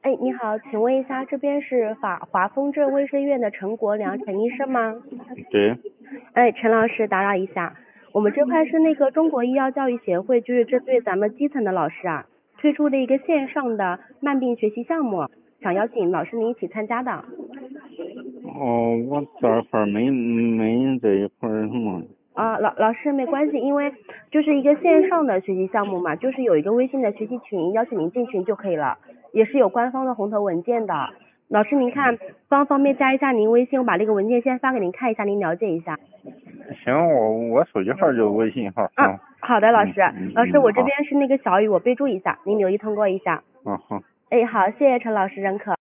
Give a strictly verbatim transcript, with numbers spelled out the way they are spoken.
哎，你好，请问一下，这边是法华丰镇卫生院的陈国良陈医生吗？ 对。 哎，陈老师，打扰一下，我们这块是那个中国医药教育协会，就是针对咱们基层的老师啊，推出的一个线上的慢病学习项目，想邀请老师您一起参加的。 哦，我这块儿没没这一块儿什么。 啊，老老师没关系，因为就是一个线上的学习项目嘛，就是有一个微信的学习群，邀请您进群就可以了，也是有官方的红头文件的。老师您看方方便加一下您微信，我把这个文件先发给您看一下，您了解一下。 行，我我手机号就是微信号啊， 啊。 好的，老嗯师， 嗯老师我这嗯好。 边是那个小雨，我备注一下，您留意通过一下。 嗯好。 哎，好，谢谢陈老师认可。